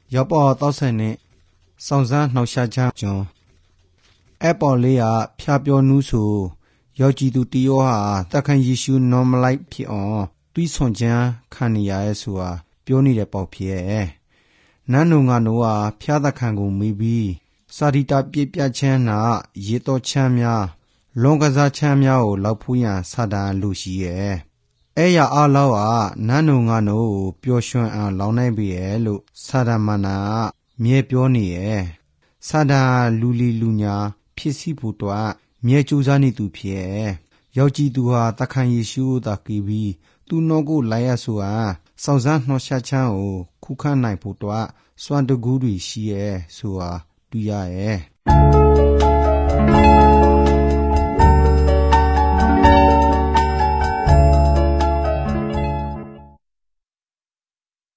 ရောက်ပေါ်တော့ဆိုင်နဲ့စောင်းစမ်းနှောက်ရှာချမ်းကျွန်အပေါ်လေးကဖျားပြောနူးဆိုယောကြည်သူတယောဟာတခန့်ယေရှုနော်မလိုက်ဖြစ်အောင်တွေးဆွန်ချမ်းခံနေရရဲ့ဆိုတာပြောနေတဲ့ပေါ့ဖြစ်နန်းနုံငါနိုးဟာဖျားတခန့်ကိုမေးပြီးစာရီတာပြပြချမ်းနာရေတော်ချမ်းများလွန်ကစားချမ်းများကိုလောက်ဖူးရန်စာတန်လူရှိရဲ့အဲ့ရအားလောက်ဟာနန်းနုံငါနိုးကိုပျော်ရွှင်အောင်လောင်းနိုင်ပြီရဲ့လို့စာတန်မနာမြဲပြောနေရဲ့စာတန်လူလီလူညာဖြစ်စီဖို့တော့မြဲကြိုးစားနေသူဖြစ်ယောက်ျီသူဟာတခန့်ယေရှုကိုသာကြည်ပြီးသူနောကိုလိုက်ရဆိုဟာစောင့်စမ်းနှောရှာချမ်းကိုခုခံနိုင်ဖို့တော့စွမ်းတကူးတွေရှိရဲ့ဆိုတာတွေ့ရရဲ့